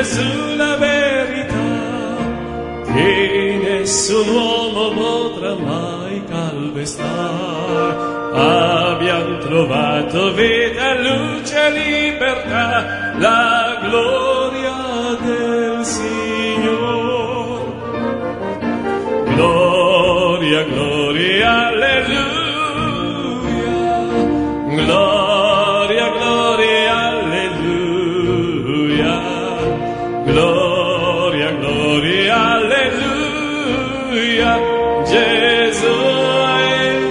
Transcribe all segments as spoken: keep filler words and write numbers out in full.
sulla verità, che nessun uomo potrà mai calpestare. Abbiamo trovato vita, luce, libertà, la gloria del Signore. Gloria, gloria, alleluia. Gloria, gloria, alleluia. Gloria, gloria, alleluia. Gesù è il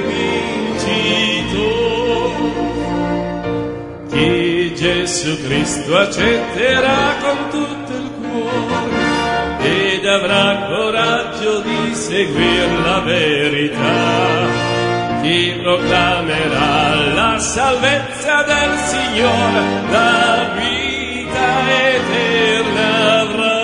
vincitore. Chi Gesù Cristo accetterà con tutto il cuore ed avrà coraggio di seguire la verità. Chi proclamerà la salvezza del Signore, la vita eterna avrà.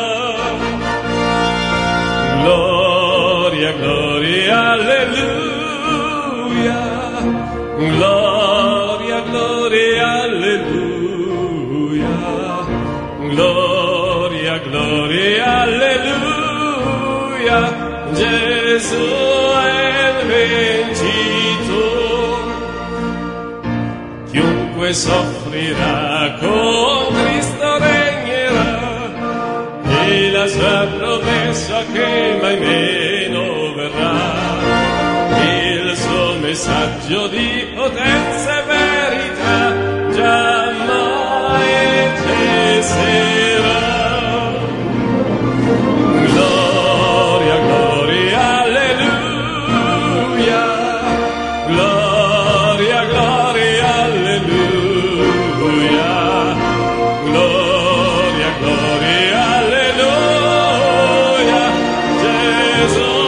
Gloria, gloria, alleluia. Gloria, gloria, alleluia. Gloria, gloria, alleluia. Gesù è il vincitore. Chiunque soffrirà con Cristo regnerà, e la sua promessa che mai meno verrà. Il suo messaggio di potenza e verità giammai cesserà. Gloria, gloria, alleluia. Gloria, gloria, alleluia. Gloria, gloria, alleluia. Gesù